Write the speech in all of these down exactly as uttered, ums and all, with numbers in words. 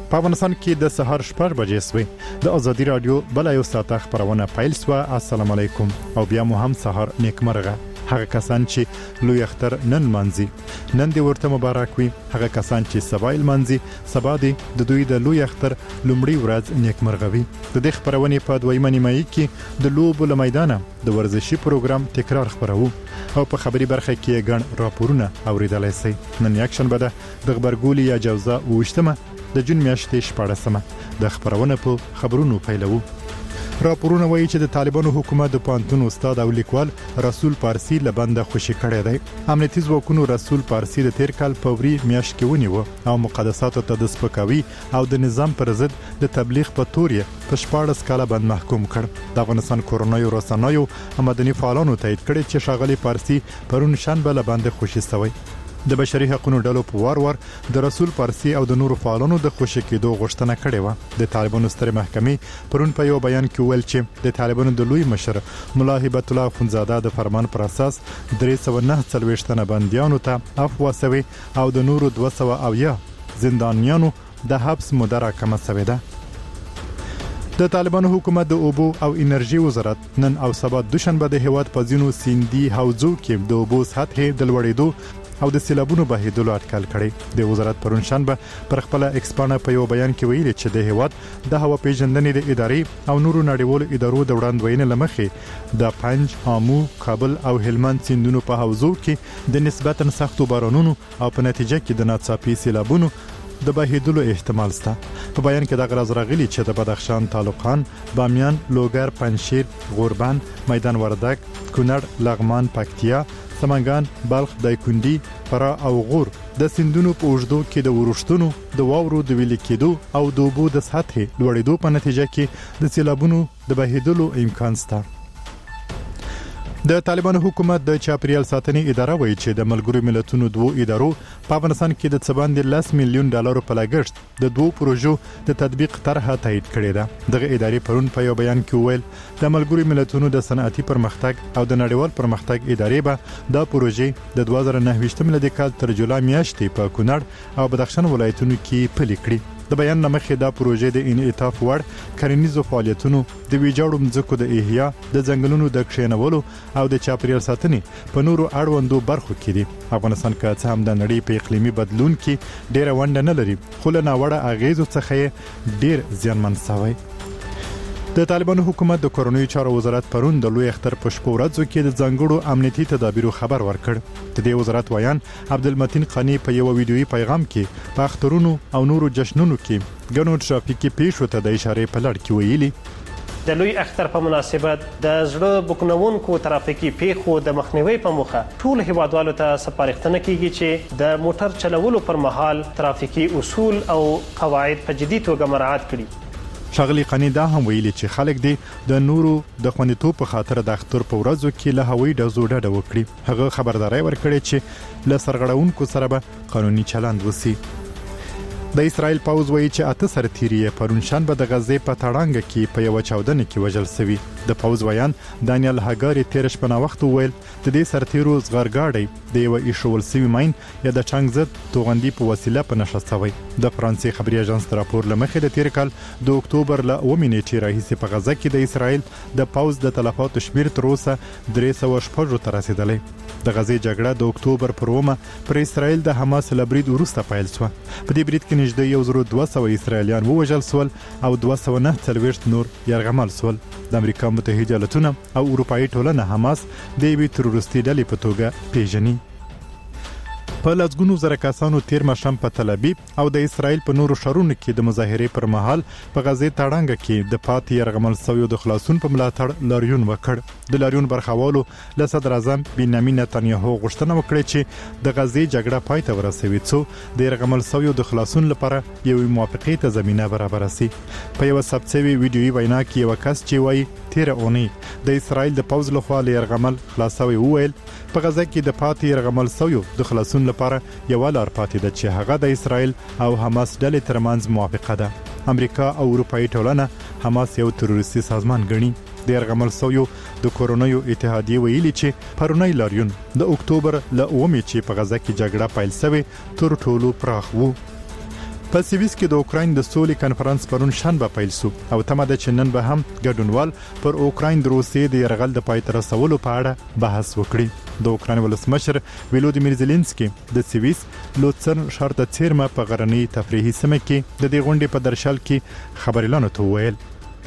په افغانستان کې د سهار شپږ بجې سوې د ازادي رادیو بل یو ساعته خبرونه پیل سوه. السلام علیکم او بیا مو هم سهار نیکمرغه. هغه کسان چې لوی اختر نن منځي نن دی ورته مبارک وي. هغه کسان چې سبا منځي سبا دی د دوی د لوی اختر لومړی ورځ نیکمرغه وي. د دې خبرونه په دویمه نیمایي کې د لوبو له میدانه د ورزشي پروګرام تکرار خبرو او په خبري برخه کې ګڼ راپورونه اوریدلای شي. نن یکشن بده د خبرګولي یا جوزا وشتمه د جون میاشتې شپږمه د خبرونه په خبرونو پیلو. راپورونه وایي چې د طالبانو حکومت د پانتون استاد او لیکوال رسول پارسی لبنده خوشی کړی دی. امنیتي ځواکونو رسول پارسی د تیر کال فوري میاشت کې ونیو او مقدساتو ته د سپکاوي او د نظام پر ضد د تبلیغ په تور یې په شپاړس کاله باندې محکوم کړ. د افغانستان کورونایي رسنیو مدني فعالانو تایید کړی چې ښاغلي پارسی پرون شنبه لبنده خوشی شوی. د بشري حقوقو ډلو په وار وار د رسول پارسی او د نورو فعالانو د خوشی کېدو غوښتنه کړې و. د طالبانو ستر محکمې پرون په یو بیان کې ویل چې د طالبانو د لوی مشر مولا هبت الله اخونزاده د فرمان پر اساس درې سوه نه څلوېښت تنه بنديانو ته عفو شوی او د نورو دوه سوه اویا زندانیانو د حبس موده راکمه شوې ده. د طالبانو حکومت د اوبو او انرژي وزارت نن او سبا دوشنبه د هیواد په ځینو سیندي حوضو کې د اوبو سطح د لوړېدو او د سیلابونو بهیدلو اټکل کړي. د وزارت پرون شنبه پر خپل ایکسپانه په یو بیان کې ویلي چې د هیواد د هوا پیژندنې د ادارې او نورو نړیوالو ادارو د وړاندوینې لمخې د پنج، آمو، کابل او هلمند سیندونو په حوضو کې د نسبتاً سختو بارانونو او په نتیجه کې د ناڅاپي سیلابونو د بهیدلو احتمال شته. په بیان کې د غرض راغلي چې د بدخشان، تالقان، بامیان، لوګر، پنجشیر، غوربند، میدان وردګ، کونړ، لغمان، پکتیا، سمنګان، بلخ، دایکندي، فراه او غور د سیندونو په اوږدو کې د ورښتونو د واورو د ویلي کېدو او د اوبو د سطح لوړېدو په نتیجه کې د سیلابونو د بهیدلو امکان شته. د طالبانو حکومت د چاپریال ساتنې اداره وایي چې د ملګرو ملتونو دوو ادارو په افغانستان کې د څه باندې لس میلیون ډالرو په لګښت د دوو پروژو د تطبیق طرحه تایید کړې ده. دغه ادارې پرون په یو بیان کې وویل د ملګرو ملتونو د صنعتي پرمختګ او د نړیوال پرمختګ ادارې به دا پروژې د دوه زره نهه ویشت میلادي کال تر جولای میاشتې په کونړ او بدخشان ولایتونو کې پلي کړي. د بیان مخې دا پروژې د انعطاف وړ کرنیزو فعالیتونو د ویجاړو مځکو د احیا د ځنګلونو د کښینولو او د چاپیریال ساتنې په نورو اړوندو برخو کې دي. افغانستان که څه هم د نړۍ په اقلیمي بدلون کې ډیره ونډه نه لري خو له ناوړه اغیزو څخه ډیر زیانمن شوی. د طالبانو حکومت د کورونایي چارو وزارت پرون د لوی اختر په شپو ورځو کې د ځانګړو امنیتي تدابیرو خبر ورکړ. د دې وزارت ویان عبدالمتین قانی په یو ویډیويي پیغام کې په اخترونو او نورو جشنونو کې ګڼو ټرافیکي پیښو ته د اشارې په لړ کې ویلي د لوی اختر په مناسبت د زړه بوکنونکو ترافیکي پیښو د مخنیوي په موخه ټول هیوادوالو ته سپارښتنه کیږي چې د موټر چلولو پر مهال ترافیکي اصول او قواعد په جدي توګه مراعات کړي. ښاغلي قانی دا هم ویلي چې خلک دي د نورو د خوندیتوب په خاطر د اختر په ورځو کې له هوایي ډزو ډډه وکړي. هغه خبرداري ورکړي چې له سرغړونکو سره به قانوني چلند وسی. د اسرائیل پوځ وایي چې اته سرتیري پرون شنبه د غزې په تړانګه کې په یو چاودنه کې وژل شوی. د پوځ ویان دانیل هاګاری تیر شپه نا وخت ویل د دې سرتیرو زغرګاډي د یو ایشول سوي ماین یا د چنګ زد توغندي په وسیله په نشه شوی. د فرانسې خبري اژانس راپور لمخې د تیر کال د اکتوبر ل اووه نیټې راهیسې په غزه کې د اسرائیل د پوځ د تلفاتو شمیر تر اوسه درې سوه شپږ ته رسیدلی. د غزې جګړه د اکتوبر پر اوومه پر اسرائیل د حماس له برید وروسته پیل شوه. په دې برید کې نږدې یو زر دوه سوه اسرائیلیان ووژل شول او دوه سوه نه څلوېښت نور یرغمل شول. د امریکا متحده ایالتونه او اروپایي ټولنه حماس د یوې تروریستي ډلې په توګه پیژني. په لږګونو زره کسانو تیر مشم په تل ابیب او د اسرائیل په نورو ښارونو کې د مظاهرې پر مهال په غزې تړانګه کې د پاتې یرغمل شویو د خلاصون په ملاتړ لاریون وکړ. د لاریون برخوالو له صدر اعظم بنیامین نتنیاهو غوښتنه وکړه چې د غزې جګړه پای ته ورسوي څو د یرغمل شویو د خلاصون لپاره یوې موافقې ته زمینه برابره شي. په یو ثبت شوی ویډیويي وینا کې یو کس چې وایي تیر اونۍ د اسرائیل د پوځ لخوا له یرغمل خلاصوي وویل په غزه کې د پاتې یرغمل شویو د خلاصون لپاره یو لار پاتې ده چې هغه د اسرائیل او حماس ډلې ترمنځ موافقه ده. امریکا او اروپایي ټولنه حماس یو تروریستي سازمان ګڼي. د یرغمل شویو د کورونایي اتحادیې ویلي چې پرونی لاریون د اکتوبر ل اومې چې په غزه کې جګړه پیل شوه تر ټولو پراخ وو. په سویس کې د اوکراین د سولې کانفرنس پرون شنبه پیل شو او تمه ده چې نن به هم ګډونوال پر اوکراین د روسیې د یرغل د پای ته رسولو په اړه بحث وکړي. د اوکراین ولسمشر ولودیمیر زيلنسکي د سویس لوڅرن ښار د څیرمه په غرنۍ تفریحي سیمه کې د دې غونډې په درشل کې خبريالانو ته وویل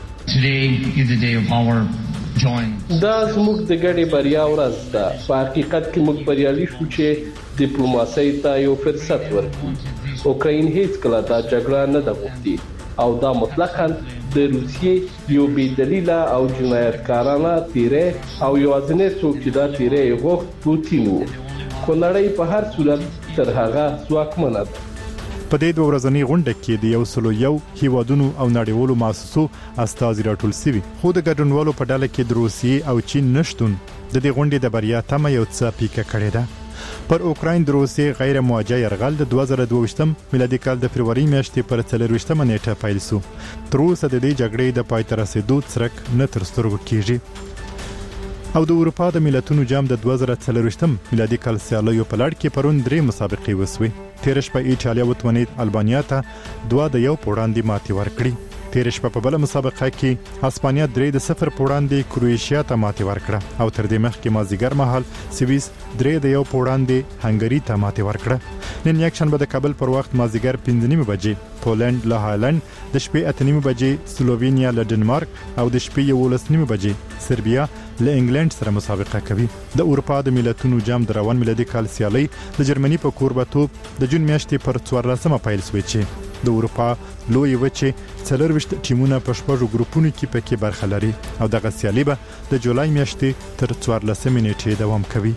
دا زموږ د ګډې بریا ورځ ده. په حقیقت کې موږ بریالي شو چې ډیپلوماسۍ ته یو فرصت ورکړو. اوکراین هیڅ کله دا جګړه نه ده غوښتې او دا مطلقاً د روسیې یو بې دلیله او جنایتکارانه تیرې او یوازینی څوک چې دا تیرې غوښت پوتین وو. خو نړۍ په هر صورت تر هغه ځواکمنه ده. په دې دوه ورځنۍ غونډه کې د یو سلو یو هیوادونو او نړیوالو مؤسسو استازي راټول شوي، خو د ګډونوالو په ډله کې د روسیې او چین نشټون د دې غونډې د بریا تمه یو څه پیکه کړې ده. پر اوکراین د روسیې غیر موجه یرغل د دوه زره دوه میلادي کال د فروری میاشتې پر څلرویشتمه نیټه پیل شو. تر اوسه د دې جګړې د پای ته رسیدو څرک نه تر سترګو کیږي. او د اروپا د ملتونو جام د دوه زره څلرویشتم میلادي کال سیالیو په لړ کې پرون درې مسابقې وسوي. تیر شپه ایټالیا وتونید البانیا ته دوه د یو پوړاندې ماتې ورکړي. تیر شپه په بل مسابقه کې اسپانیا درې د صفر پوړاندې کروئیشیا ته ماتې ورکړه او تر دې مخکې مازیګر مهال سویس درې د یو پوړاندې هنګری ته ماتې ورکړه. نن یک شنبه د کابل پر وخت مازیګر پنځه نیمه بجې پولند له هالند، د شپې اته نیمه بجې سلووینیا له ډنمارک او د شپې یولس نیمه بجې سربیا له انګلند سره مسابقه کوي. د اروپا د ملتونو جام د روان میلادي کال سیالي د جرمني په کوربتوب د جون میاشتې پر څوارلسمه پیل شوې چې د اروپا لوی وچې څلرويشت ټیمونه په شپږو ګروپونو کې پکې برخه لري او دغه سیالي به د جولای میاشتې تر څوارلسمې نیټې دوام کوي.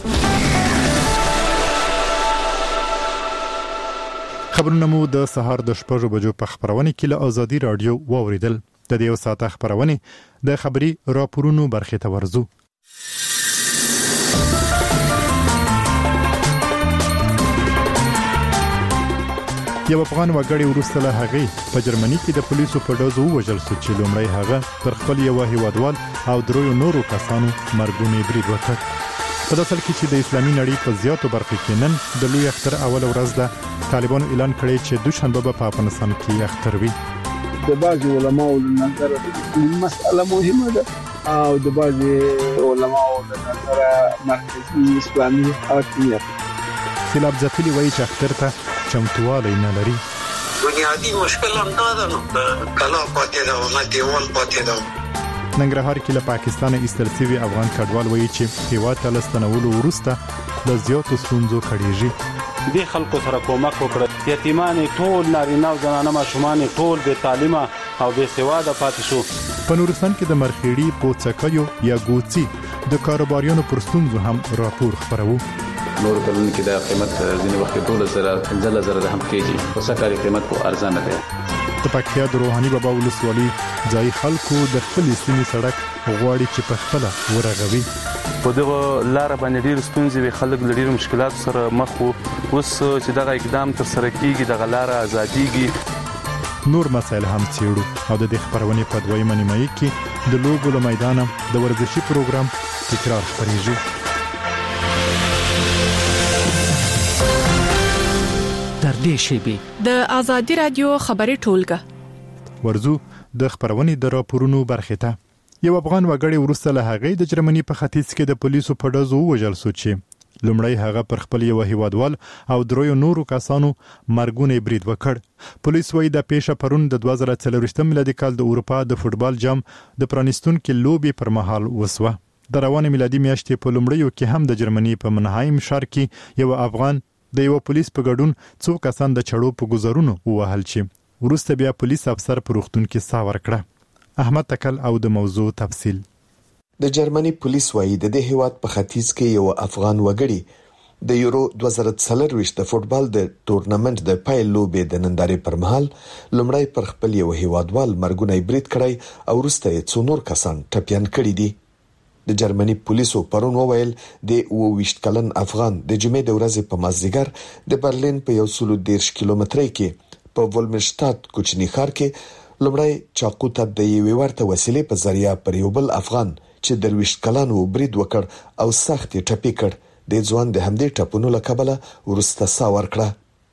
خبرونه مو د سهار د شپږو بجو په خبرونه کې له ازادي رادیو واوریدل. د دې یو ساعت خبرونه د خبري راپورونو برخه ته ورزو. یو افغان وګړی ورسته له هغه په جرمني کې د پولیسو په ډزو وژل شو چې لومړی هغه پر خپل یو هیوادوال او درو نورو کسانو مرګونی برید وکړ. په داسل کې چې د اسلامي نړۍ په زیاتو برخو کې نن د لوی اختر اول ورځ ده، طالبان اعلان کړی چې دوشنبه به په افغانستان کې اختر وي. د بعض علماو د نظر مسأله مهمه ده او د بعض علماو د نظر مرکزي اسلامي حاکمیت. خلاف ځپلي وایي چې اختر ته چمتوالی نه لري. بنیادی مشکل هم دا ده نو کلا پاتې ده او نه دیوال پاتې ده. ننګرهار کې له پاکستان ایستل شوی افغان کډوال وایي چې هیواد ته لستنولو وروسته د زیاتو ستونزو کړيږي. د خلکو سره کومک وکړه. یتیمان ټول نارینه او زنانه ماشومان ټول بې تعلیمه او بې سواده پاتې شو. په نورستان کې د مرخیړي پوڅکیو یا ګوڅي د کاروباریانو پر ستونزو هم راپور خبرو. نور کلون کې د قیمت ځینې وخت ډول سره پنځه زره هم کېږي او سکاري قیمت کو ارزانه ده. د پکتیا د روحاني بابا ولسوالۍ ځای خلکو د خپل سیمې سړک غواړي چې په خپل ورغوي. په دغه لار باندې ډېر ستونزې وي، خلک له ډېر مشکلات سره مخ وو. اوس چې دغه اقدام تر سره کیږي دغه لار آزاديږي. نور مسایل هم څېړو او د دې خبرونه په دویمه نیمایي کې د لوګو له میدان د ورزشي پروګرام تکرار خبريږي. در دې شیبي د ازادي رادیو خبري ټولګه ورزو د خبرونې د راپورونو برخه ته. یو افغان وګړی ورسته له هغه د جرمني په ختیځ کې د پولیسو په ډزو وژل شو چې لومړی هغه پر خپل یو هیوادوال او درو نورو کسانو مرګونی برید وکړ. پولیس وايي د پیښه پرون د دوه زره څلرویشتم میلادي کال د اروپا د فوتبال جام د پرانیستون کې لوبي پر مهال وسوه. د روانه میلادي میاشتې په لومړیو کې هم د جرمني په منهایم ښار کې یو افغان د یو پولیس په ګډون څو کسان د چړو په گزارونو ووهل چې ورسته بیا پولیس افسر پر وختون کې سا ورکړه. احمد تکل او د موضوع تفصیل. د جرمني پولیس وايي د دې هیواد په ختیځ کې یو افغان وګړي د یورو دوه زره څلرويشت د فوتبال د ټورنمنت د پایل لوبې د نندارې پر مهال لومړی پر خپل یو هیوادوال مرګونی برید کړی او وروسته یې څو نور کسان ټپيان کړي دي. د جرمني پولیسو پرون وویل د اوويشت کلن افغان د جمعې د ورځې په مازدیګر د برلین په یو سل دیرش کیلومترۍ کې په ولمشتات کوچني ښار کې لومړی چاقو ته د یوې ورته وسیلې په ذریعہ پر یو بل افغان چې درويشت کلن و برید وکړ او سخت ټپي کړ. د ځوان د همدې ټپونو له کبله ورسته سا ورکړه.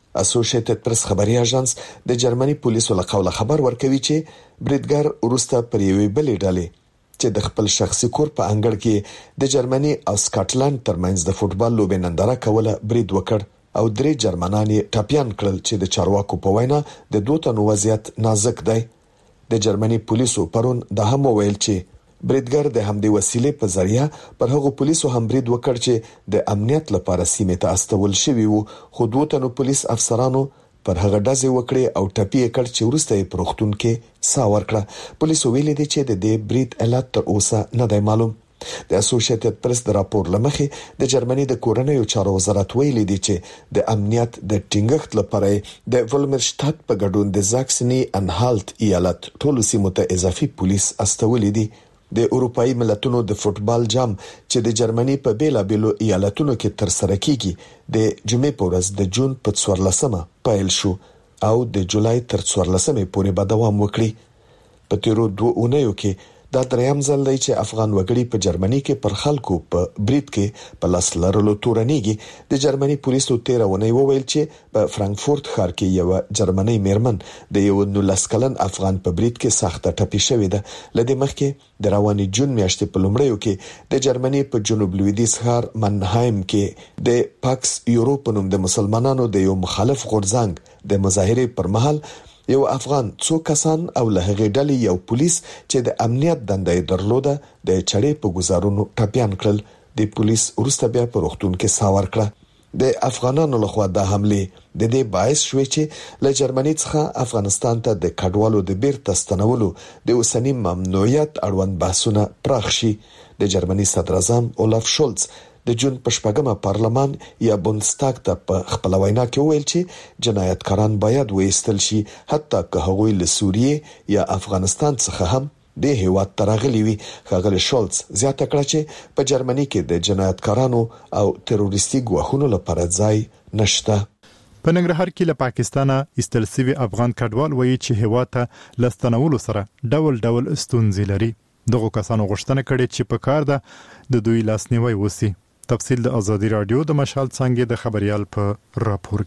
اسوسییټډ پریس خبري اژانس د جرمني پولیسو له قوله خبر ورکوي چې بریدګر وروسته پر یوې بلې ډلې چې د خپل شخصي کور په انګړ کې د جرمني او سکاټلند ترمنځ د فوتبال لوبې ننداره کوله برید وکړ او درې جرمنان یې ټاپیان کړل چې د چارواکو په وینا د دوه تنو وضعیت نازک دی. د جرمني پولیسو پرون د هم ویل چې بریدګر د همدې وسیلې په ذریعہ پر هغو پولیسو هم برید وکړ چې د امنیت لپاره سیمه ته استول شوی وو، خو دوه تنو پولیس افسرانو پر هغه ډزې وکړې او ټپي کړ چې ورسته یې پروختون کې سا ورکړه. پولیسو ویلي دي چې د دې برید علت تر اوسه نه دی معلوم. د اسوسییټډ پریس د راپور لمخې د جرمني د کورنیو چارو وزارت ویلي دی چې د امنیت د ټینګښت لپاره د ولمرشتات په ګډون د زاکسنی انهالت ایالت ټولو سیمو ته اضافي پولیس استولي دي. د اروپאי ملتونو د فوتبال جام چې د جرمني په بیلابیلو ایالتونو کې تر سره کیږي د جمعې په ورځ د جون په څوارلسمه پیل شو او د جولای تر څوارلسمې پورې به دوام وکړي. په تیرو دوه اونیو کې دا دریم ځل دی چې افغان وګړي په جرمني کې پر خلکو په برید کې په لاس لرلو تورنيږي. د جرمني پولیسو تیر ونی وویل چې په فرانکفورت ښار کې یو جرمني میرمن د یو نولس کلن افغان په برید کې سخته ټپي شوې ده. لدې مخکې د رواني جون میاشتې په لومړیو کې د جرمني په جنوب لویدیځ ښار منهایم کې د پاکس یوروپ نوم د مسلمانانو د یو مخالف غورځنګ د مظاهره پر مهال یو افغان څو کسان او له هغې ډلې یو پولیس چې د امنیت دنده درلوده د چړې په گزارونو ټاپیان کړل. د پولیس ورسته بیا په روغتون کې سا ورکړه. د افغانانو لخوا د حمله د دې باعث شوې چې له جرمني څخه افغانستان ته د کډوالو د بیرته ستنولو د اوسنی ممنوعیت اړوند بحثونه پراخ شي. د جرمني صدر اعظم اولاف شولز د جون په شپږمه پارلمان یا بوندستاګ ته په خپل وینا کې ویل چې جنایتکاران باید وایستل شي، حتی که هغوی له سوریې یا افغانستان څخه هم د هیواد ترغلي وي. ښاغلی شولز زیاته کړه چې په جرمني کې د جنایتکارانو او تروریستي ګواښونو لپاره ځای نشته. په ننګرهار کې له پاکستانه ایستل شوی افغان کډوال وایي چې هیواد ته لستنولو سره ډول ډول ستونزې لري. دغه کسانو غوښتنه کړې چې په کار ده د دوی لاسنیوي وسی. تفصیل د ازادي رادیو د مشال څنګه د خبريال په راپور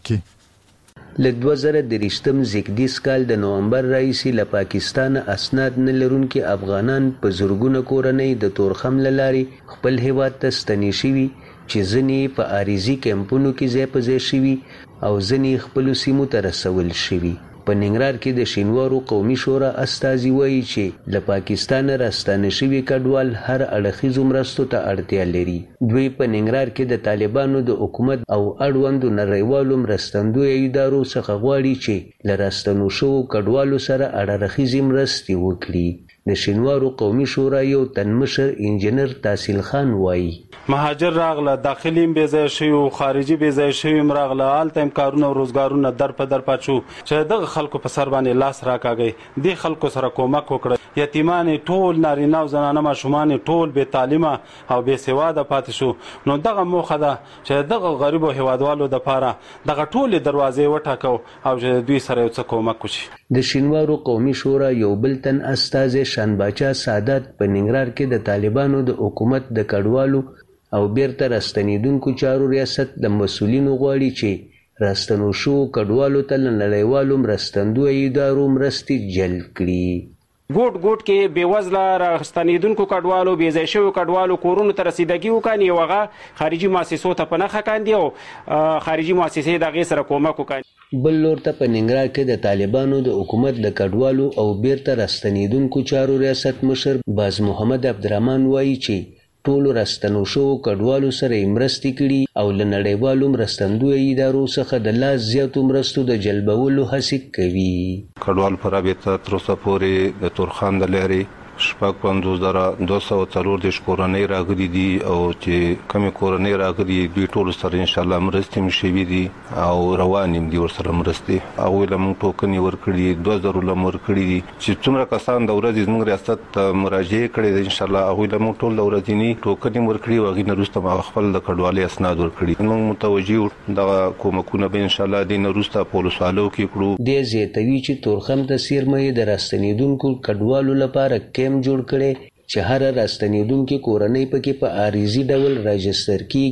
کې. ل دوه زره درېشتم زیږدیز کال د نومبر راځي له پاکستان اسناد نه لرونکي افغانان په زورګونه کورنۍ د تورخم لاري خپل هیواد ته ستنې شوي چې ځنی په اریزي کمپونو کې ځای په ځای شوي او ځنی خپل سیمو ته رسول شوي. په ننګرهار کې د شینوارو قومي شورا استازي وایي چې له پاکستان راستانه شوي کډوال هر اړخیزو مرستو ته اړتیا لري. دوی په ننګرهار کې د طالبانو د حکومت او اړوندو نړیوالو مرستندویو ادارو څخه غواړي چې له راستنو شوو کډوالو سره اړخیزې مرستې وکړي. د شینوارو قومي شورا یو تنمشر انجنیر تحصیل خان وایي مهاجر راغله، داخلي بې ځای شوي او خارجي بې ځای شوي راغله، هلته هم کارونه او روزګارونه در په در پات شو چې دغه خلکو په سر باندې لاس راکاږي. دې خلکو سره کومک وکړه. یتیمان ټول نارینه او زنانه ماشومان ټول بې تعلیمه او بې سواده پاتې شو. نو دغه موخه ده چې دغه غریبو هیوادوالو دپاره دغه ټولې دروازې وټاکو او چې دوی سره یو څه کومک وشي. د شینوارو قومي شورا یو بل تن استازی شانباچا سادات په ننګرهار کې د طالبانو د حکومت د کډوالو او بیرته راستنیدونکو چارو ریاست د مسولینو غواړي چې راستنو شو کډوالو ته نړیوالو مرستندویو ادارو مرستې جلب کړي. ګوټ ګوټ کې بیوزله راستنیدونکو کډوالو بې ځای شویو کډوالو کورونو ته رسیدګي وکړي او هغه خارجي مؤسسو ته په نښه کاندي او خارجي مؤسسې د هغې سره کومک وکړي. بل لور ته په ننګرهار کې د طالبانو د حکومت د کډوالو او بیرته راستنیدونکو چارو ریاست مشر باز محمد عبدالرحمن وایي چې ټولو راستنو شوو کډوالو سره مرستې کړي او له نړیوالو مرستندویو ادارو څخه د لاس زیاتو مرستو د جلبولو هڅې کوي. کډوال په رابطه تر اوسه پورې د تورخم د لارې شپږ پنځوس زره دوه سوه څلور دېرش کورنۍ راغلي دي او چې کومې کورنۍ راغلي دوی ټولو سره انشاءالله مرستې مې شوي دي او روانې هم دي ورسره مرستې. هغوی له موږ ټوکنې ورکړي، دوه زرو له مو ورکړي دي چې څومره کسان د ورځې زموږ ریاست ته مراجعې کړې ده انشاءالله هغوی له موږ ټول د ورځني ټوکنې ورکړي او هغې نه وروسته ما خپل د کډوالۍ اسناد ورکړي. موږ متوجه یو دغه کومکونه به انشاءالله دې نه وروسته په ولسوالو کې کړو. دې زیاتوي چې تورخم ته څیرمه د راستنیدونکو کډوالو لپاره کیمپ جوړ کړي چې هر راستنیدونکو کورنۍ پکې په عارضي ډول راجستر کیږي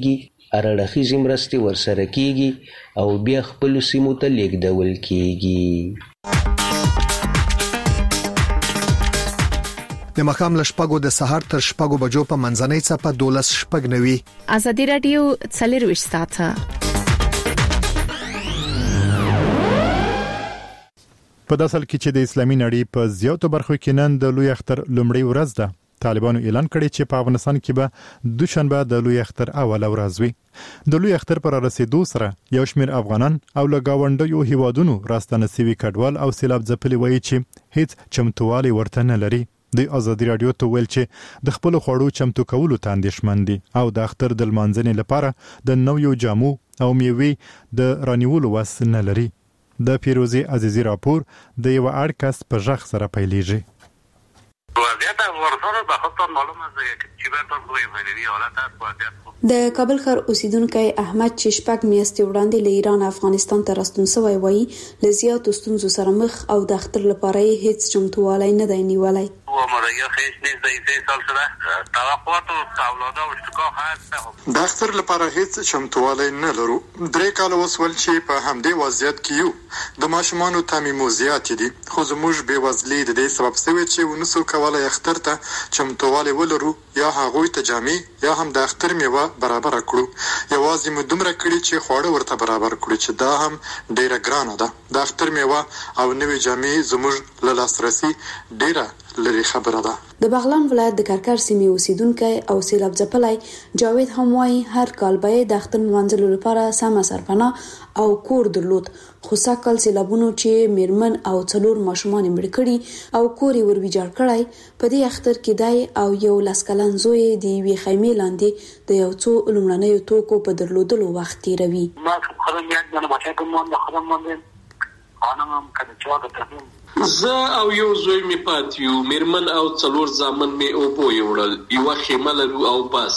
ارړخیزې مرستې ورسره کیږي او بیا خپل سیمو ته لیږدول کیږي. د مخام لشپګو د سحر تر شپګو بجو په منځنۍ صفه دولس شپګ نوي. ازادي رادیو څلرويشت ساعته. په داسل کې چې د اسلامي نړۍ په زیاتو برخو کې نن د لوی اختر لومړی ورځ ده. طالبانو اعلان کړی چې په افغانستان کې به دوشنبه د لوی اختر اول ورځ وي. د لوی اختر پر رسیدو سره یو شمېر افغانان او لګاونډیو هیوادونو راستنه سوي کډوال او سیلاب ځپلي وایي چې هیڅ چمتووالي ورته نه لري. د ازادي رادیو ته ویل چې د خپل خوړو چمتو کولو ته اندېښمن دي او د اختر د لمانځنې لپاره د نویو جامو او میوې د رانیولو وس نه لري. د پیروزي عزیزي راپور د یو اړکس په ژغ سره پیلېږي. د کابل ښار اوسیدونکو احمد چې شپږ میاشتې وړاندې له ایران افغانستان ته راستون شوی وایي له زیاتو ستونزو سره مخ او د اختر لپاره هیڅ چمتووالی نه دی نیولی. د اختر لپاره هیڅ چمتووالی نه لرو. درې کاله وسول چې په همدې وضعیت کې یو. د ماشومانو تامیمو زیات دي خو زموږ بېوزلي د دې سبب شوی چې ونسو کولای اختر ته چمتووالی ولرو یا هغوی ته جامې یا هم د اختر میوه برابر کړو. یوازې مو دومره کړی چې خواړه ورته برابر کړو چې دا هم ډیره ګرانه ده. د اختر میوه او نوې جامې زموږ له لاسرسي ډیره لري خبره ده. د بغلان ولایت د کرکر سیمې اوسیدونکو او سیلاب ځپلای جاوید هم وايي هر کال به د اختر منځلو لپاره سمه سرپناه او کور درلود خو ساکل سیلابونو چې میرمن او څلور ماشومان مړ کړي او کور یې ور ویجاړ کړای په دې اختر کې دای او یو لاسکلن زوی دی وی خیمه لاندې د یو څو لمړنیو توکو په درلودلو وخت تیروي. ما خبره یاد نه ماته کوم نه خبره مونږ خانم کله چې واګه زه او یو زوی می پاتیو میرمن او څلور زامن می او بو یوړل یو خیمه لرو او بس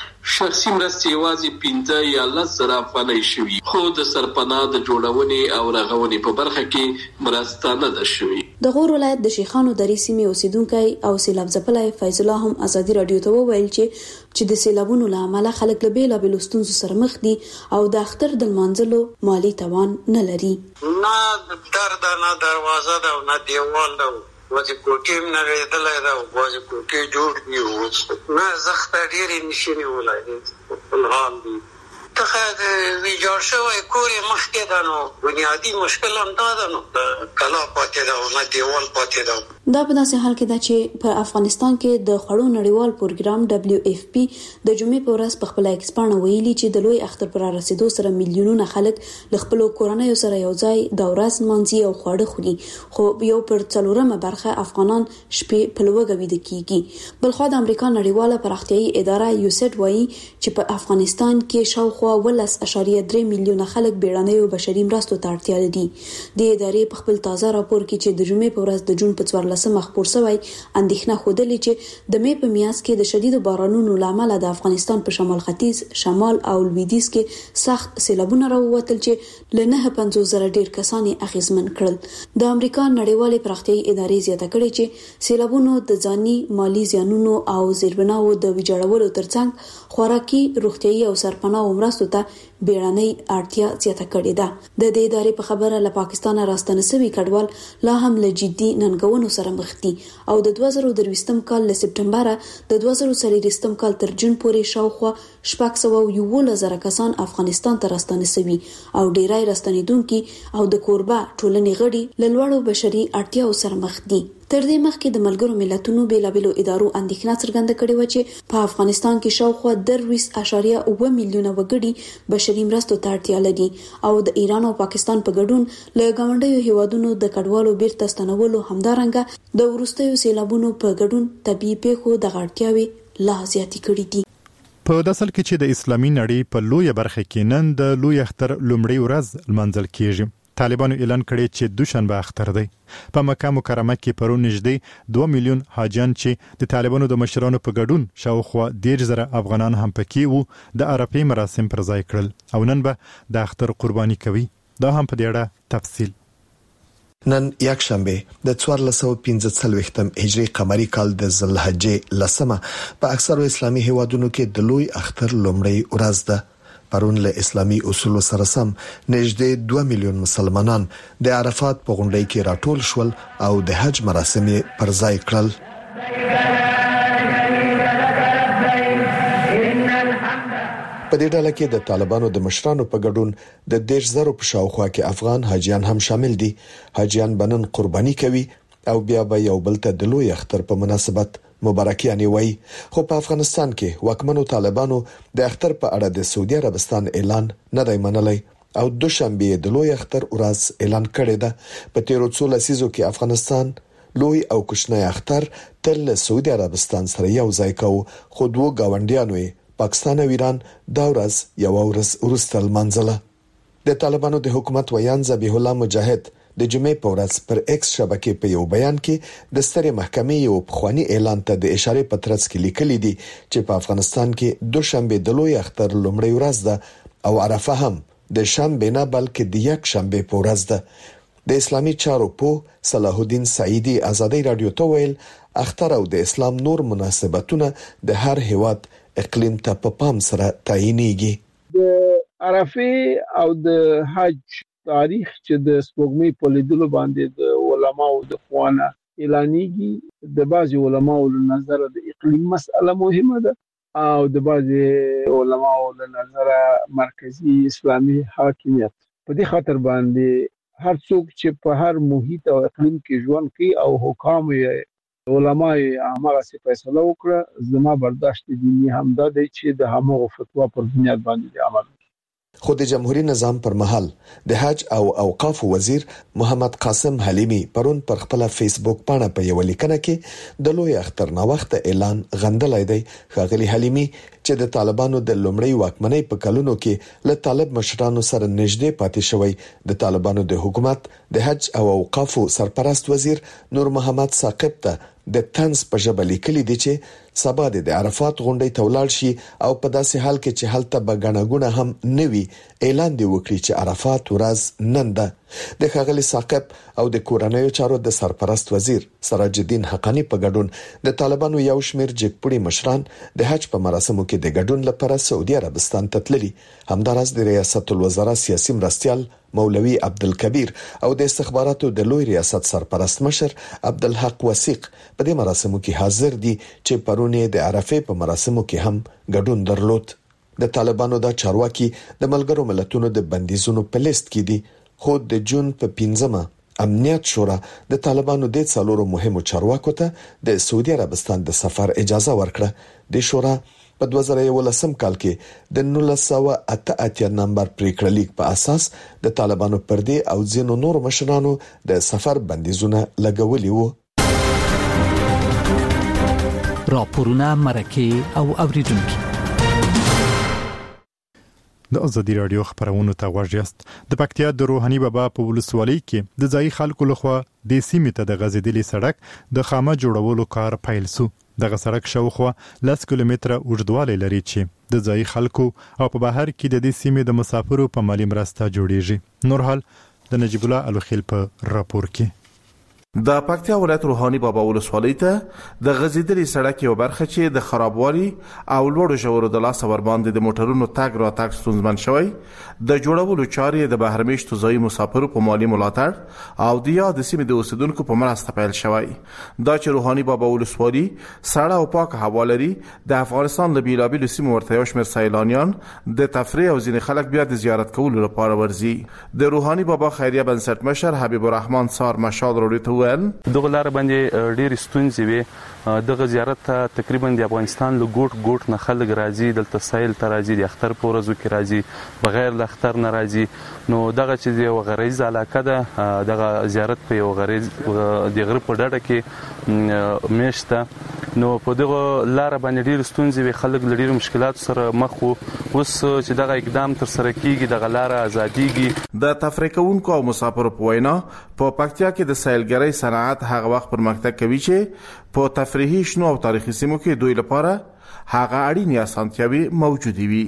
شخصي مرستې یوازې پنځه یا لس زره افغانۍ شوي خو د سرپناه د جوړونې او رغونې په برخه کې مرسته نه ده شوې. د غور ولایت د شیخانو درې سیمې اوسیدونکي او سیلاب ځپلای فیض الله هم ازادي رادیو ته وویل چې چې د سیلابونو له امله خلک له بیلابېلو ستونزو سره مخ دي او د اختر د لمانځلو مالی توان نه لري. نه در ده نه دروازه ده نه دیوال ده وځي کوټې نه لري دا وځي کوټې جوړ دی نه زخت ډېرې نشي ولای الهام دي ته ویجاړ شوی کور مخکې ده نو بنیادی مشکل هم دا ده نو کلا پاتې ده نه دیوال پاتې ده. دا په داسې حال کې ده چې په افغانستان کې د خوړو نړیوال پروګرام دبليو اف پی د جمعې په ورځ په خپل ایکسپانه ویلي چې د لوی اختر پر رسیدو سره میلیونونه خلک له خپل کورنۍ سره یو ځای د ورځ مانځي او خواړه خوري خو یو پر څلورمه برخه افغانان شپې په لوګه ویده کیږي. بلخو د امریکا نړیواله پراختیايي اداره یوسیډ وایي چې په افغانستان کې شاوخوا ولس اشاریه درې میلیونه خلک بیړنیو بشري مرستو ته اړتیا لري. د ادارې په خپل تازه راپور کې چې د جمعې په ورځ د جون په څوارلسمه خپور شوی اندېښنه خوده چې د مې په میاشت کې د شدید بارانونو لامل د افغانستان په شمال ختیځ شمال او لویدیځ کې سخت سیلابونه راووتل چې لنه پنځوس زره ډیر کسان اغیزمن کړل. د امریکا نړیوالې پراختیايي ادارې زیاته کړې چې سیلابونو د ځاني مالی زیانونو او زیربناو د ویجاړولو ترڅنګ خوراکي روغتيایي او سرپناه مرستو ته بیړنۍ اړتیا زیاته کړې ده. د دې ادارې په خبره له پاکستان راستنه شوي کډوال لا هم له جدي ننګونو سره مخ دي او د دوه زره درویشتم کال له سپټمبر د دوه زره څلوېښتم کال تر جون پورې شاوخوا شپږ سوه یوولس زره کسان افغانستان ته راستنه شوي او ډیری راستنیدونکي او د کوربه ټولنې غړي له لوړو بشري اړتیاو سره مخ دي. تر دې مخکې د ملګرو ملتونو بیلابېلو ادارو اندېښنه څرګنده کړې و چې په افغانستان کې شاوخوا درویشت اعشاریه اووه میلیونه وګړي بشري مرستو ته اړتیا لري او د ایران او پاکستان په ګډون له ګاونډیو هیوادونو د کډوالو بیرته ستنولو همدارنګه د وروستیو سیلابونو په ګډون طبيعي پیښو د غړتیاوي لا زیاتې کړې دي. په داسل کې چې د اسلامي نړۍ په لوی برخه کې نن د لوی اختر لومړی ورځ لمانځل کیږي. طالبانو اعلان کړی چې دوشنبه اختر دی. په مکه مکرمه کې پرون نږدې دوه میلیون حاجیان چې د طالبانو د مشرانو په ګډون شاوخوا ډېر زره افغانان هم پکې وو د عرفې مراسم پر ځای کړل او نن به د اختر قرباني کوي. دا هم په دې اړه تفصیل. نن یک شنبه د څوارلس سوه پنځه څلوېښتم هجري قمري کال د ذوالحجې لسمه په اکثرو اسلامي هیوادونو کې د لوی اختر لومړی ورځ ده. پرون له اسلامي اصول سره سم نږدې دوه میلیون مسلمانان د عرفات په غونډه کې راټول شول او د حج مراسم پر ځای کړل. په دې ډله کې د طالبانو د مشرانو په ګډون د دیش زرو په شاوخوا کې افغان حاجیان هم شامل دي. حاجیان بنن قرباني کوي او بیا به یو بل ته د لوی اختر په مناسبت مبارکیانې وایي. خو په افغانستان کې واکمنو طالبانو د اختر په اړه د سعودي عربستان اعلان نه دی منلی او دوشنبه د لوی اختر ورځ اعلان کړی ده. په تیرو څو لسیزو کې افغانستان لوی او کوچنی اختر تل سعودي عربستان سره یو ځای کوي، خو دوه گاونډیانو پاکستان او ایران دا ورځ یو ورځ وروسته لمانځله. د طالبانو د حکومت ویان ذبیح الله مجاهد د جمعې په ورځ پر ایکس شبکې په یو بیان کې د سترې محکمې یو پخوانی اعلان ته د اشاره په ترڅ کې لیکلي دي چې په افغانستان کې دوشنبه د لوی اختر لومړی ورځ ده او عرفه هم د شنبه نه بلکې د یک شنبه په ورځ ده. د اسلامي چارو په صلاح الدین سعیدی ازادي رادیو ته ویل اختر او د اسلام نور مناسبتونه د هر هیواد اقلیم ته په پام سره تعینېږي. د عرفه او د حج تاریخ چې د سپوږمۍ په لیدلو باندې د علماو د خوانه اعلانېږي. د بعضي علماو له نظر د اقلیم مسأله مهمه ده او د بعضي علماو له نظر مرکزی اسلامي حاکمیت. په دې خاطر باندې هر څوک چې په هر محیط او اقلیم کې ژوند کوي او حکام یې علماء هغه څه فیصله وکړه، زما برداشت دینی هم دا دی چې د هغه فتوا پر بنیاد باندې عمل. خو د جمهوریت نظام پر مهال د حج او اوقاف وزیر محمد قاسم حلیمی پرون پر خپل فیسبوک باندې په یو لیکنه کې د لوی اختر نو وخت اعلان غندلای دی. ښاغلی حلیمی چې د طالبانو د لومړی واکمنۍ په کلونو کې له طالب مشرانو سره نږدې پاتې شوی، د طالبانو د حکومت د حج او اوقاف سرپرست وزیر نور محمد ثاقب ته د طنز په ژبه لیکلي دي چې سبا د عرفات غونډې ته ولاړ شي او په داسې حال کې چې هلته به غنغونه هم نوي اعلان دی وکړي چې عرفات ورځ نن ده. د ښاغلي ثاقب او د کورنیو چارو د سرپرست وزیر سراج الدین حقانی په ګډون د طالبانو یو شمیر جګپړي مشران د حج په مراسمو کې د ګډون لپاره سعودي عربستان ته تللي. همدارس د ریاست الوزرا سیاسي مرستیال مولوی عبدالکبیر او د استخباراتو د لوی ریاست سرپرست مشر عبدالحق وثیق په دې مراسمو کې حاضر دي چې پرونه د عرفه په مراسمو کې هم ګډون درلود. د طالبانو د چارواکي د ملګرو ملتونو د بندیزونو په لیست کې دي، خو د جون په پنځمه امنیت شورا د طالبانو د څلورو مهمو چارواکو ته د سعودي عربستان د سفر اجازه ورکړه. د شورا په دوه زره یولسم کال کې د نولس سوه اته اتیا نمبر پریکړه لیک په اساس د طالبانو پر دې او ځینو نور مشرانو د سفر بندیزونه لګولي وو. راپورونه مرکه او اوریدونکو د ازادي رادیو خبرونو ته غوښیاست. د پکتیا د روحاني بابا په ولسوالۍ کې د ځای خلکو لخوا د سیمې ته د غزیدلي سړک د خامه جوړولو کار پیل سو. دغه سړک شاوخوا لس کیلومتره اوږدوالی لري چې د ځای خلکو او په بهر کې د دې سیمې د مسافرو په مالی مرسته جوړیږي. نور حال د نجیب الله الوخیل په راپور کې. د پکتیا ولایت روحاني بابا ولسوالۍ ته د غزیدلي سړک یو برخه چې د خرابوالي او لوړو ژورو د لاس ور باندې د موټرونو تګ را تګ ستونزمن شوی، د جوړولو چارې د بهرمېشتو ځایي مسافرو په مالی ملاتړ او د یاد سیمې د اوسیدونکو په مرسته پیل شوی. دا چې روحاني بابا ولسوالۍ سړه او پاکه هوا لري، د افغانستان له بیلابیلو سیمو ورته یو شمېر سیلانیان د تفریح او ځینې خلک بیا د زیارت کولو لپاره ورځي. د روحاني بابا خیریه بنسټ مشر حبیب الرحمن سار مشال وروړي دغه لار باندې ډېر ستونزې وي. دغه زیارت ته تقریبا د افغانستان له ګوټ ګوټ نه خلک راځي، دلته سایل ته راځي، د اختر په ورځو کې راځي، بغیر له اختر نه راځي. نو دغه چې یو غریزه علاقه ده، دغه زیارت په یو غریز د غره په ډډه کې میشته. نو په دغه لار باندې ډېر ستونزې وي، خلک له ډېرو مشکلاتو سره مخ وو. اوس چې دغه اقدام تر سره کیږي، دغه لار ازاديږي. د تفریح کوونکو او مسافرو په وینا په پکتیا کې د سیلګرۍ صنعت هغه وخت پرمختګ کوي چې په تفریحي شنو او تاریخي سیمو کې دوی لپاره هغه اړینې اسانتیاوې موجودې وي.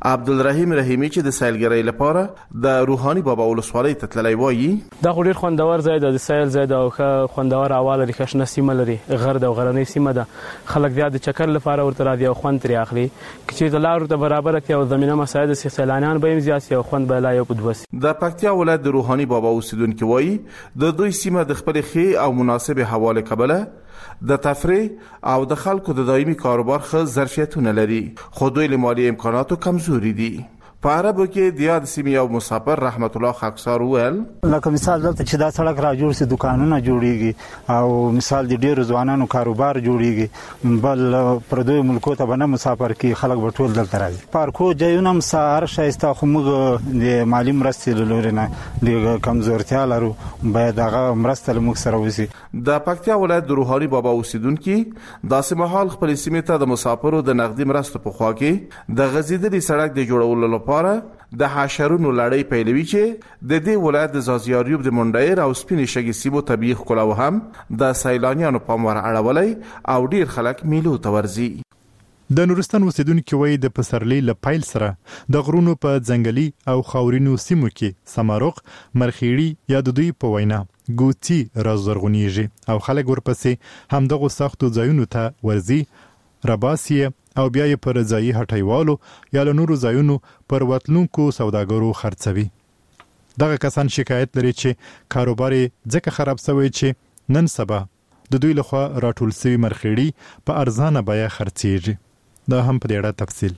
عبدالرحیم رحیمی چې د سیلګرۍ لپاره د روحاني بابا ولسوالۍ ته تللی وایي دا خو ډېر خوندور ځای دی، د سیل ځای دی او ښه خوندور هوا لري، ښه شنه سیمه لري، غر ده او غرنۍ سیمه ده، خلک بیا د چکر لپاره ورته راځي او خوند ترې اخلي. که چېرته لارو ته برابره کړي او زمینه مساعده سي سیلانیان به هم زیات سي او خوند به لا یو په دوه سي. د پکتیا ولایت د روحاني بابا اوسیدونکي وایي د دوی سیمه د خپلې ښې او مناسبې هوا له کبله د تفریح او د خلکو د دایمي کاروبار ښه ظرفیتونه لري، خو دوی له مالي امکاناتو کمزوري دي. په عربو کې د یاد سیمې یو مسافر رحمت الله خاکسار وویل لکه مثال دلته چې دا سړک را جوړ سي، دکانونه جوړیږي او مثال د ډیرو ځوانانو کاروبار جوړیږي، بل پردوی ملکو ته به نه مسافر کې خلک به ټول دلته راځي. پارکو ځایونه هم هر ښایسته، خو موږ د مالي مرستې له لورې نه د کمزورتیا لرو، باید هغه مرسته له موږ سره وشي. د پکتیا ولایت د روحاني بابا اوسیدونکي داسې مهال خپلې سیمې ته د مسافرو د نقدي مرستو په خوا کې د غځېدلي سړک د جوړولو لپاره د حشرونو لړۍ پیلوي چې د دې ولایت د زازیاریوب د منډیر او سپینې شګې سیمو طبیعي ښکلا هم د سیلانیانو پام ور اړولی او ډیر خلک میلو ته ورځي. د نورستان اوسیدونکو وایي د پسرلي له پیل سره د غرونو په ځنګلي او خاورینو سیمو کې سمارق، مرخیړي یا د دوی په وینا ګوتی رازرغونیږي او خلک ورپسې همدغه سختو ځایونو ته ورځي، رباسي او بیا یې پر ځایي هټیوالو یا له نورو ځایونو پر وتلونکو سوداګرو خرڅوي. دغه کسان شکایت لري چې کاروبار یې ځکه خراب شوی چې نن سبا د دوی لخوا راټول شوي مرخیړي په ارزانه بیه خرڅیږي. دا هم په ډېره تفصیل.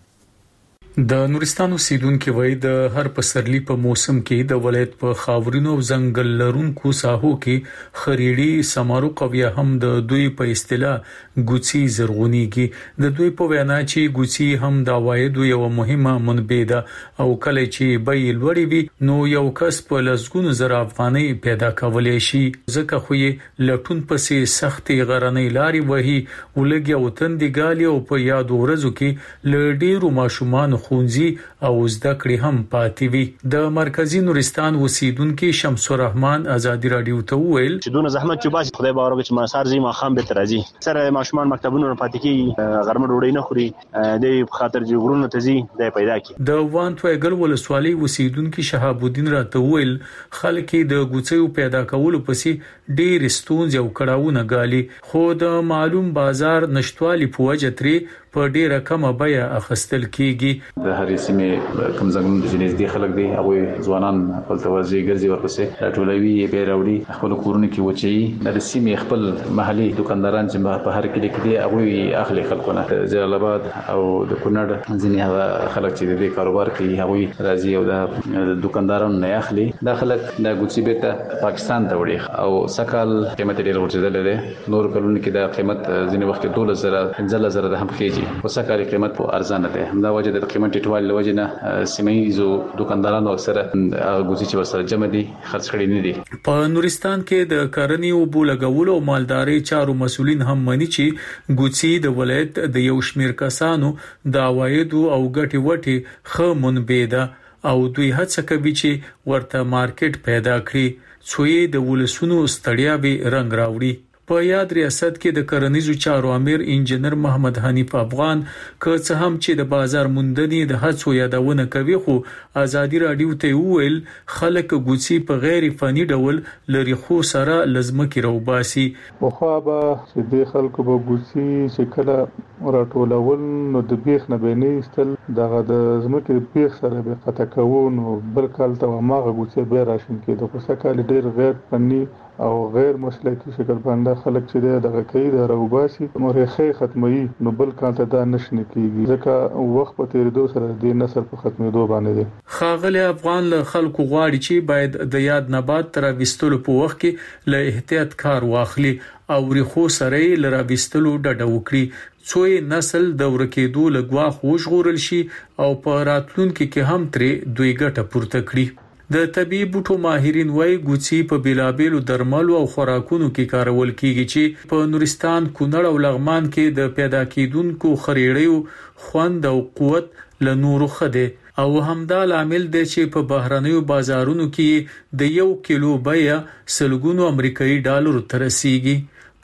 د نورستان اوسیدونکو وایي د هر پسرلي په موسم کې د ولایت په خاورینو او ځنګل لرونکو ساحو کې خریړي، سمارق او یا هم د دوی په اصطلاح ګوڅي زرغونیږي. د دوی په وینا چې ګوڅي هم د عوایدو یو مهمه منبع ده او کله چې بیې لوړې وي نو یو کس په لسګونو زره افغانۍ پیدا کولی شي، ځکه خو یې لټون پسې سختې غرنۍ لارې وهي، ولګي او تندې ګالي او په یادو ورځو کې له ډېرو ماشومانو خونځي او زده کړې هم پاتې وي. د مرکزی نورستان اوسیدونکو شمس الرحمن ازادي رادیو ته وویل چې دونه زحمت چې باسي خدای باور وکړي چې ما سار زی ما خام به ترازی سره ماشومان مکتبونو پاتې کی غرمه ډوډۍ نه خوري، د خاطر چې غرونو ته زی د پیدا کی. د وان توګل ولسوالۍ اوسیدونکو شهاب الدین راته وویل خلک د ګوڅیو پیدا کولو پسې ډېر ستونزې او کړهونه ګالي، خو د معلوم بازار نشټوالي په وجه ترې په ډیره کمه بیه اخیستل کیږي. د هرې سیمې کم ځنګلونو د نږدې خلک دي، هغه ځوانان خپل توازی ګرځي ورپسې ټولوي به راوړي خپل کورونه کې وچی. د سیمې خپل محلي دکانداران چې په هر کلی کې دي هغه اخلي خلکونه، جلال آباد او د کونړ ځینې هغه خلک چې د کاروبار کوي هغه راځي او د دکاندارانو نه اخلي. د خلک د ګوڅي بیت پاکستان ته وړي او سکهال قیمت ډیر ورچدل دي. نور کلونه کې د قیمت ځینې وخت دولس زره پنځه زره د هم کېږي، او سکهال قیمت په ارزانه ده. همدا وجه د قیمت ټیټوالي لوجه نه سیمایي دکاندارانو اکثره غوځي چې ورسره جمع دي خرڅ کړي نه دي. په نورستان کې د کرنې او بولګولو او مالداري چارو مسولین هم مانی چې ګوڅي د ولایت د یو شمیر کسانو د عوایدو او ګټي وټي خه منبع ده او دوی هڅه کوي چې ورته مارکیټ پیدا کړي، څوی د ولسونو ستړیا به رنگ راوړي. په یاد ریاست کې د کرنیزو چارو امیر انجنیر محمد حنیف افغان که څه هم چې د بازار موندنې د هڅو یادونه کوي، خو ازادي رادیو ته ویل خلک ګوڅي په غیر فني ډول لري خو سره لزمکي روباسي. خو به چې د خلکو په ګوڅي چې کله راټولول نو د بیخ نه بیني استل دغه د زمکي بیخ سره به قطع کوون او بل کال ته ماغه ګوڅي به راشن کې د خو سکه ډیر غیر فني او غیر مسلکی شکل باندې خلک چې دغه کوي د روباسي مرخه ختمي نو بل کال ته دا نشنه کیږي، ځکه وخت په تیریدو سره د نسل په ختمېدو باندې دي. خاغلی افغان له خلکو غواړي چې باید د یاد نبات تر وستلو په وخت کې له احتیاط کار واخلي او ریخو سره لره وستلو ډډه وکړي، څوی نسل د ورکېدو لګوا خوشغورل شي او په راتلونکو کې هم ترې دوی ګټه پورته کړي. د طبي بوټو ماهرین وايي ګوڅي په بیلابېلو درملو او خوراکونو کې کارول کیږي چې په نورستان، کونړ او لغمان کې د پیدا کېدونکو خریړیو خوند او قوت له نورو خده او همدا لامل دی چې په بهرنیو بازارونو کې د یو کیلو بیه سلګونو امریکایي ډالر تر رسیدي.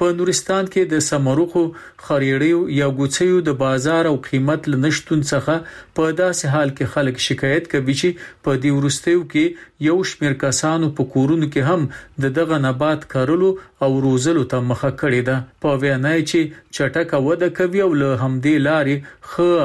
په نورستان کې د سمروخو خریړیو یا ګوڅیو د بازار او قیمت لنشتون څخه په داسې حال کې خلک شکایت کوي چې په دې ورستیو کې یو شمېر کسانو په کورونو کې هم د دغه نبات کارلو او روزلو ته مخه کړې ده. په وینا چې چټک وده کوي او له همدې لارې خو